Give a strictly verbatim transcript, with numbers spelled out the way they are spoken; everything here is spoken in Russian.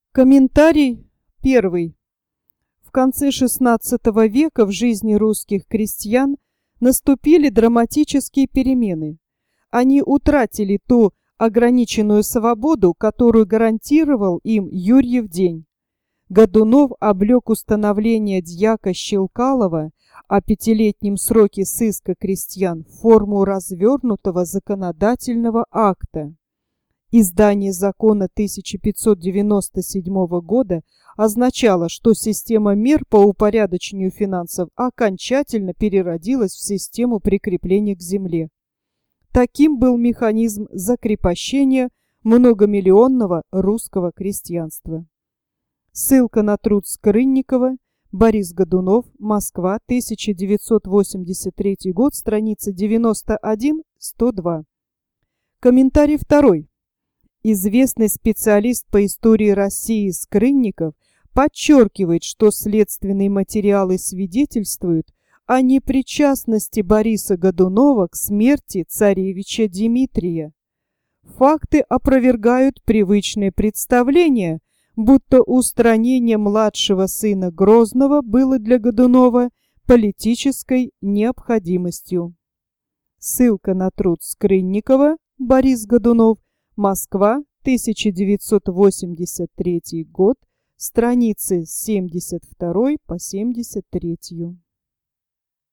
Комментарий первый. В конце шестнадцатого века в жизни русских крестьян наступили драматические перемены. Они утратили ту ограниченную свободу, которую гарантировал им Юрьев день. Годунов облег установление дьяка Щелкалова о пятилетнем сроке сыска крестьян в форму развернутого законодательного акта. Издание закона тысяча пятьсот девяносто седьмого года означало, что система мер по упорядочению финансов окончательно переродилась в систему прикрепления к земле. Таким был механизм закрепощения многомиллионного русского крестьянства. Ссылка на труд Скрынникова, Борис Годунов, Москва, тысяча девятьсот восемьдесят третий год, страница девяносто один — сто два. Комментарий второй. Известный специалист по истории России Скрынников подчеркивает, что следственные материалы свидетельствуют о непричастности Бориса Годунова к смерти царевича Дмитрия. Факты опровергают привычное представление, будто устранение младшего сына Грозного было для Годунова политической необходимостью. Ссылка на труд Скрынникова, Борис Годунов, Москва, тысяча девятьсот восемьдесят третий год, страницы с семьдесят второй по семьдесят третью.